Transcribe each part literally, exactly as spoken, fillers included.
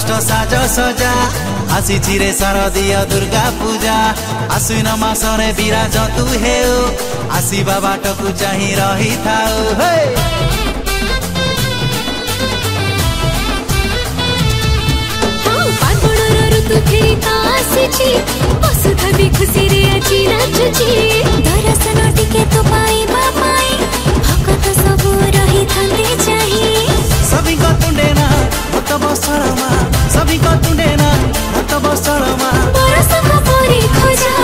श्रेष्ठ साज सजा आसी रे शारदीय दुर्गा पूजा आश्विन मासरे विराज तू हेउ आसीबा बाटकू चाहि रही थाउ हे ऋतु फेरिता आसीची वसुधा भी खुशी रे आजी नाचुची दर्शन टिके तो पाइबा पाई भक्त सब रही थांदे चाही सभी को तुंडेना भक्त बसरमा सभी को तुंडेना भक्त बसरमा बरस को परी खोजा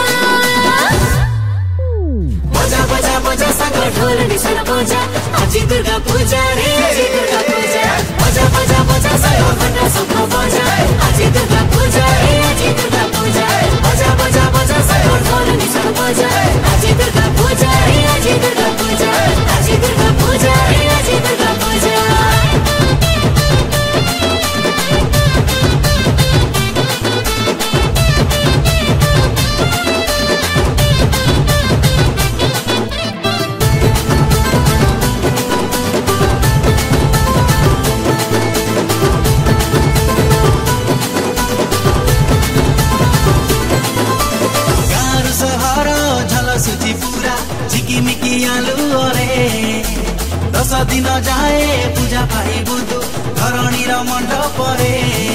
बजा बजा बजा सागर ढोल निशान बजा आजी दुर्गा पूजा रे आजी दुर्गा पूजा बजा बजा बजा सागर घंटा सब बजा आजी दुर्गा पूजा रे आजी दुर्गा पूजा बजा बजा बजा सागर ढोल निशान बजा आजी दुर्गा पूजा रे आजी दुर्गा पूजा आजी दुर्गा पूजा रे आजी दुर्गा पूजा सुची पूरा झिकिमिकी आलु अरे दस दिन जाए पूजा पाई बुधु धरणी र मंडप रे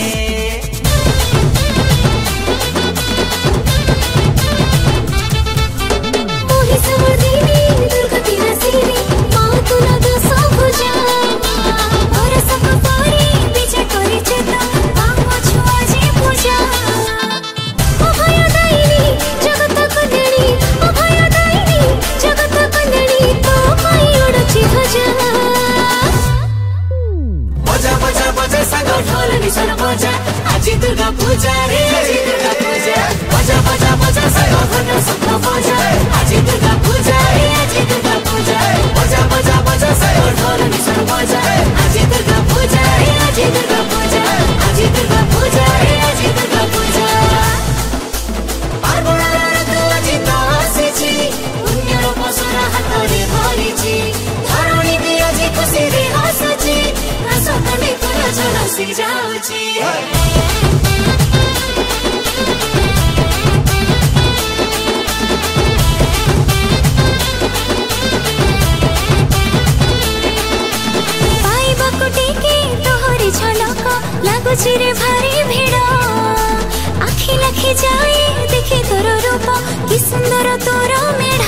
मोहि समर्दिनी दुर्गति नसिनी मातु न दस भुजा बरस को परी विजय करी चेता बाम छुआ जी पूजा अभय दायिनी जगत कल्याणी अभय दायिनी जगत कल्याणी तो पाई उड़ची भजा बजा बजा बजा सागर ढोल निशान बजा आजी दुर्गा पूजा रे आजी दुर्गा पूजा बजा बजा बजा सागर घंटा सब बजा आजी दुर्गा पूजा रे आजी दुर्गा पूजा बजा बजा बजा सागर ढोल निशान बजा आजी दुर्गा पूजा रे आजी दुर्गा पूजा आजी दुर्गा पूजा रे आजी दुर्गा पूजा पार्वणर तू आजी तो आसीची पुण्यर पसरा हातरे धरिची धरणी भी आजी खुशी रे हसची सपने पूरा झलसी जाउची पाइबा कुटिके तोहरी झलक लागुची रे भारी भिड़ आखि लाखि जाए देखे तोर रूप कि सुंदर तोर मेढ़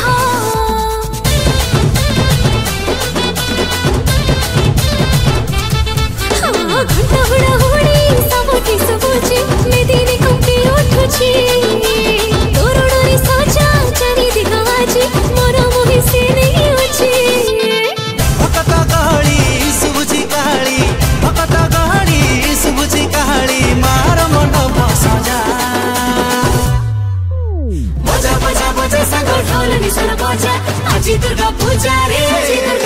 घंटा हुड़ा हुड़ी सबके सबुची मेदिनी कंपी उठुची तोरणरी सजा चारी दिगाजी मोर मोहि से नहीं उची भक्त गहली सुबुची काली भक्त गहली सुबुची काली मार मंडप सजा बजा बजा बजा सागर ढोल निशान बजा आजी दुर्गा पूजा रे आजी